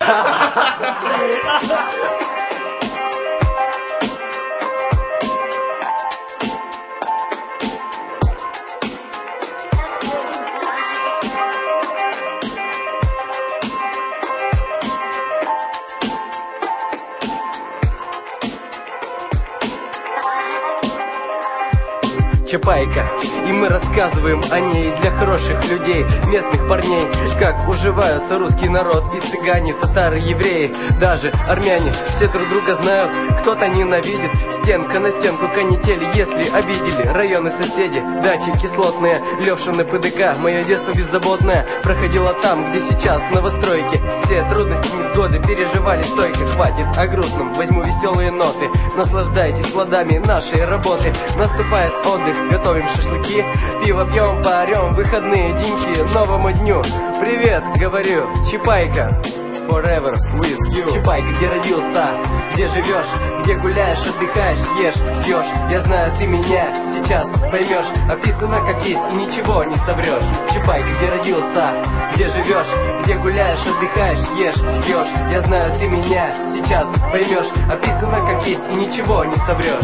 Чапайка, и мы рассказываем о ней для хороших людей, местных парней, как уживаются русский народ и цыгане, татары, евреи, даже армяне. Все друг друга знают, кто-то ненавидит, стенка на стенку канители, если обидели. Районы соседи, дачи кислотные, Левшины ПДК, мое детство беззаботное проходило там, где сейчас новостройки. Все трудности, невзгоды переживали стойко. Хватит о грустном, возьму веселые ноты. Наслаждайтесь плодами нашей работы. Наступает отдых, готовим шашлыки, пиво пьем, поорем, выходные деньки новому дню. Привет, говорю, Чапайка, forever with you. Чапайка, где родился, где живешь, где гуляешь, отдыхаешь, ешь, пьешь. Я знаю, ты меня сейчас поймешь. Описано как есть и ничего не соврешь. Чапайка, где родился, где живешь, где гуляешь, отдыхаешь, ешь, пьешь. Я знаю, ты меня сейчас поймешь. Описано как есть и ничего не соврешь.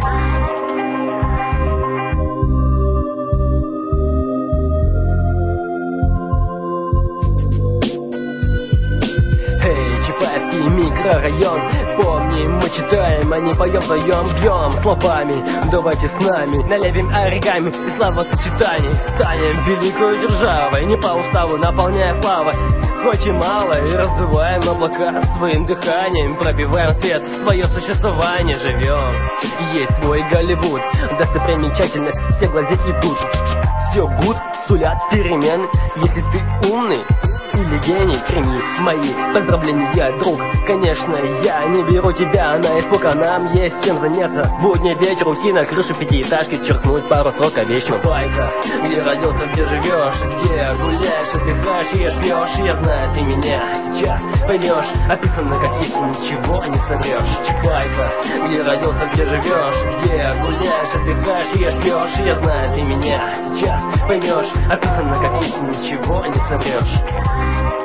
Микрорайон, помни, мы читаем, а не поем, вдвоем бьем словами. Давайте с нами налепим оригами и словосочетаний. Станем великой державой, не по уставу, наполняя славой. Хоть и мало, и раздуваем облака своим дыханием. Пробиваем свет в свое существование, живем. Есть свой Голливуд, достопримечательность, все глазеть идут. Все гуд, сулят перемены, если ты умный или гений, прими мои поздравления, друг. Конечно, я не беру тебя на испуг, а нам есть чем заняться. Будний вечер, уйти на крышу пятиэтажки, черкнуть пару строк о вечном. Чапайка, где родился, где живешь, где гуляешь, отдыхаешь, ешь, пьешь. Я знаю, ты меня сейчас поймешь. Описано как есть, ничего не соврешь. Чапайка, где родился, где живешь, где гуляешь, отдыхаешь, ешь, пьешь. Я знаю, ты меня сейчас поймешь. Описано как есть, ничего не соврешь.